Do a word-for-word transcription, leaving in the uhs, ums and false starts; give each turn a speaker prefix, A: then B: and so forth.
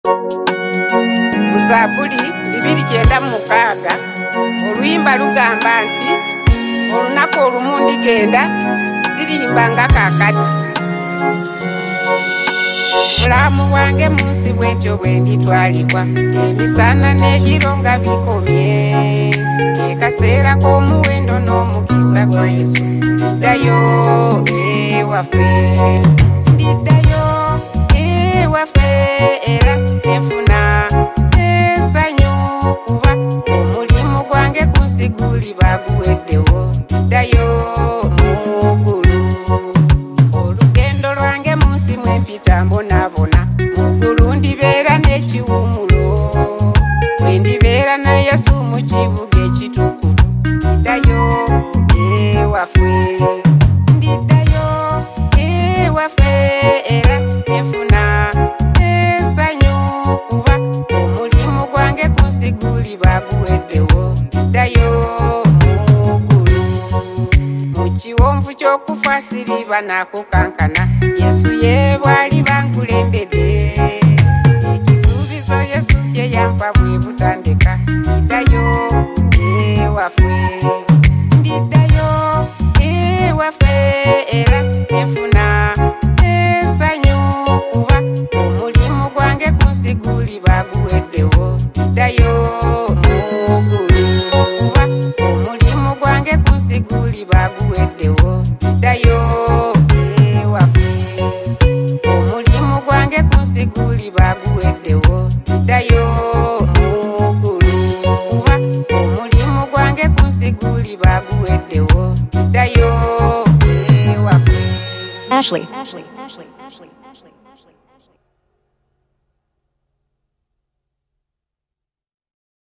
A: Musabuli bibiri kyenda mukaaga oluyimba lugamba nti olunaku olumu ndigenda sirimba nga kakati mulamu bwange munsi bwentyo bwe nditwalibwa emisana n'egiro nga bikomye ekaseera k'omuwendo n'omukisa gwa Yesu ndiddayo ewaffe ndiddayo ewaffe era enfuna essanyu kuba omulimu gwange ku nsi guli baguweddewo ndiddayo muggulu olugendo lwange mu nsi mwe mpita mbonabona muggulu ndibeera n'ekiwumulo bwe ndibeera na Yesu mu kibuga ekitukuvu ndiddayo ewaffe ndiddayo ewaffe era enfuna essanyu kuba omulimu gwange ku nsi guli baguweddewo ndiddayo muggulu mu kiwonvu ky'okufa siriba nakukankana Yesu ye bwali bankulembedde ekisuubizo Yesu bye yampa bwe butandika ndiddayo ewaffe ndiddayo ewaffe era enfuna essanyu kuba omulimu gwange ku nsi guli baguweddewo ndiddayo muggulu kuba omulimu gwange ku nsi guli baguweddewo ndiddayo ewaffe omulimu gwange ku nsi guli baguweddewo ndiddayo muggulu kuba omulimu gwange ku nsi guli baguweddewo ndiddayo ewaffe.
B: Ashley.